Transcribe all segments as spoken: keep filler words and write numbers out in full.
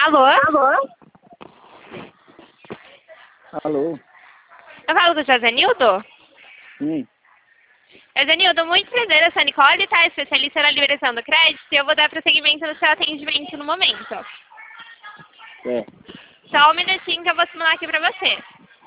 Alô? Alô? Alô? Eu falo com o José Nildo? Sim. José Nildo, muito prazer, eu sou a Nicole, tá? Especialista na liberação do crédito, e eu vou dar prosseguimento no seu atendimento no momento. É. Só um minutinho que eu vou simular aqui pra você.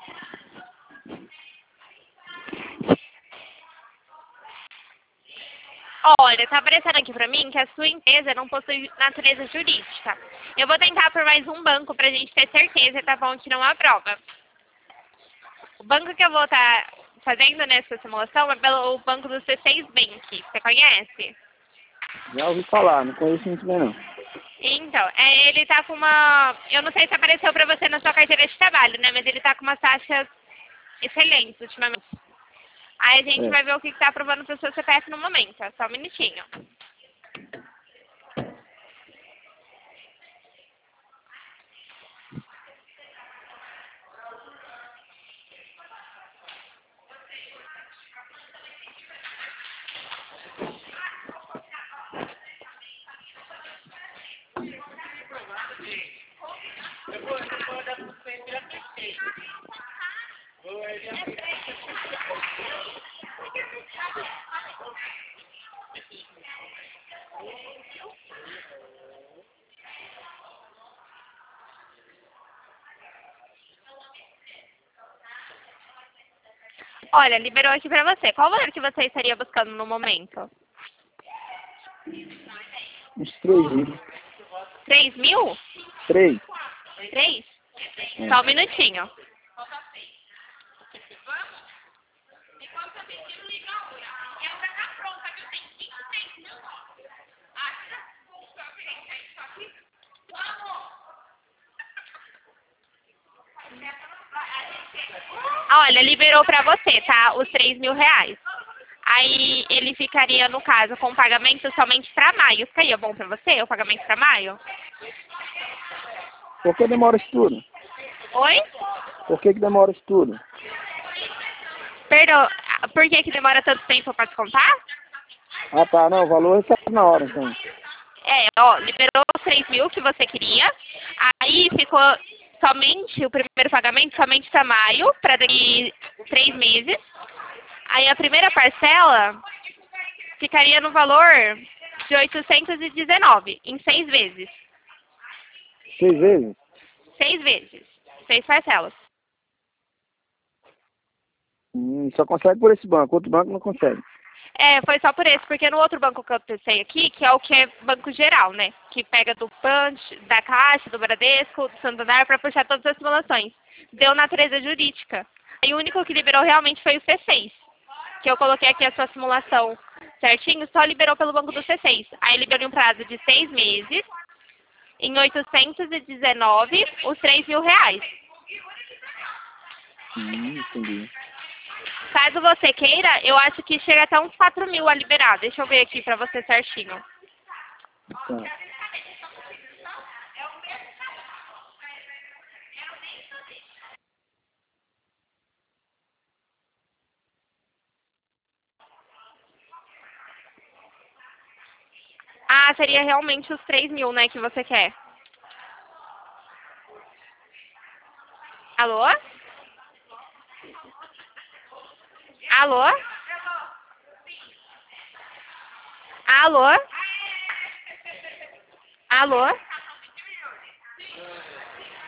Olha, tá aparecendo aqui pra mim que a sua empresa não possui natureza jurídica. Eu vou tentar por mais um banco pra gente ter certeza, tá bom, que não aprova. O banco que eu vou estar fazendo nessa simulação é pelo banco do C seis Bank. Você conhece? Já ouvi falar, não conheço muito bem não. Então, é, ele tá com uma... Eu não sei se apareceu pra você na sua carteira de trabalho, né? Mas ele tá com umas taxas excelentes ultimamente. Aí a gente É. vai ver o que que tá aprovando pro seu C P F no momento. É só um minutinho. Olha, liberou aqui pra você. Qual valor que você estaria buscando no momento? Uns três mil. Três mil? Três? Três? É. Só um minutinho. Olha, liberou pra você, tá? Os três mil reais. Aí ele ficaria, no caso, com pagamento somente pra maio. Ficaria bom pra você o pagamento pra maio? Por que demora isso tudo? Oi? Por que que demora isso tudo? Perdão, por que que demora tanto tempo pra descontar? Ah tá, não, o valor recebe na hora então. É, ó, liberou os três mil que você queria. Aí ficou somente o primeiro pagamento, somente pra maio, pra daqui três meses. Aí a primeira parcela ficaria no valor de oitocentos e dezenove, em seis vezes. Seis vezes? Seis vezes. Seis parcelas. Hum, só consegue por esse banco, outro banco não consegue. É, foi só por esse, porque no outro banco que eu pensei aqui, que é o que é banco geral, né? Que pega do Punch, da Caixa, do Bradesco, do Santander, para puxar todas as simulações. Deu natureza jurídica. E o único que liberou realmente foi o C seis. Que eu coloquei aqui a sua simulação certinho, só liberou pelo banco do C seis. Aí liberou em um prazo de seis meses, em oitocentos e dezenove, os três mil reais. Hum, entendi. Caso você queira, eu acho que chega até uns quatro mil a liberar. Deixa eu ver aqui pra você certinho. Tá. Ah, seria realmente os três mil, né, que você quer. Alô? Alô? Alô? Alô?